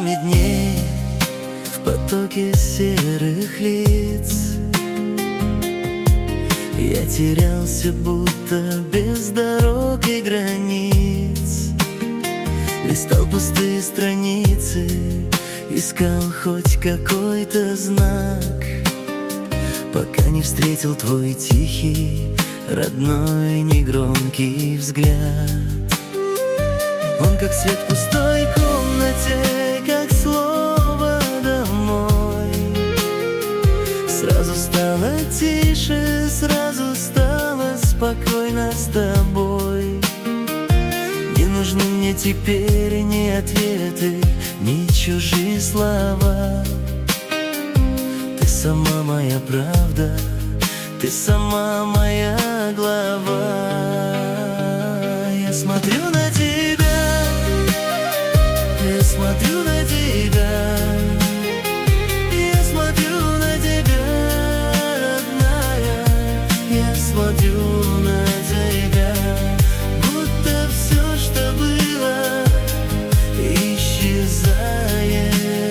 тысячами дней в потоке серых лиц. Я терялся, будто без дорог и границ. Листал пустые страницы, искал хоть какой-то знак, пока не встретил твой тихий, родной, негромкий взгляд. Он как свет в пустой комнате, как слово «домой». Сразу стало тише, сразу стало спокойно с тобой. Не нужны мне теперь ни ответы, ни чужие слова. Ты сама моя правда, ты сама моя глава. Я смотрю на тебя, я смотрю на тебя, я смотрю на тебя, родная. Я смотрю на тебя, будто все, что было, исчезает.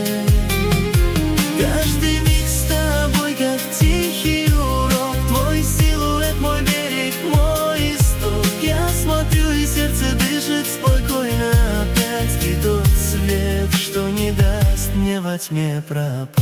Каждый миг с тобой, как тихий урок, твой силуэт, мой берег, мой исток. Я смотрю, и сердце дышит спокойно опять. Ты тот свет, что не даст мне во тьме пропасть.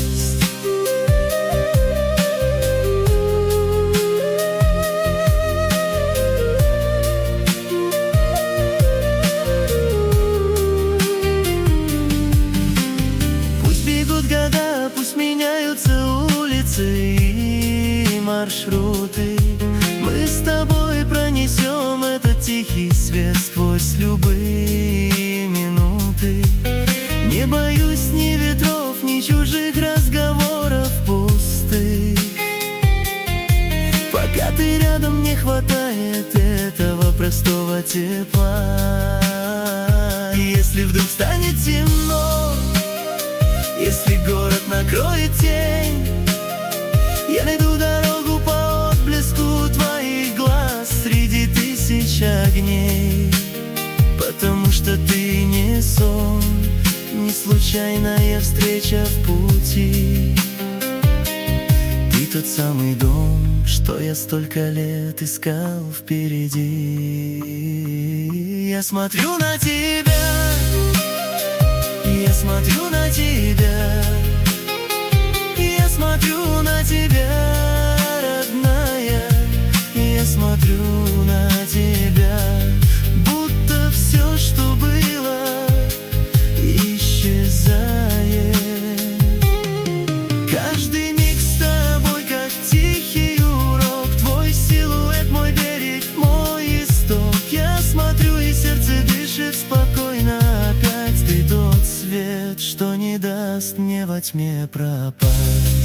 Года, пусть меняются улицы и маршруты, мы с тобой пронесем этот тихий свет сквозь любые минуты. Не боюсь ни ветров, ни чужих разговоров пустых. Пока ты рядом, не хватает этого простого тепла. Если вдруг станет темно, если город накроет тень, я найду дорогу по отблеску твоих глаз среди тысяч огней. Потому что ты не сон, не случайная встреча в пути. Ты тот самый дом, что я столько лет искал впереди. Я смотрю на тебя, я смотрю на тебя, я смотрю на тебя, родная. Я смотрю на тебя, будто все, что было, исчезает. Каждый миг с тобой, как тихий урок, твой силуэт, мой берег, мой исток. Я смотрю, и сердце дышит спокойно опять. Ты тот свет, что не даст мне во тьме пропасть.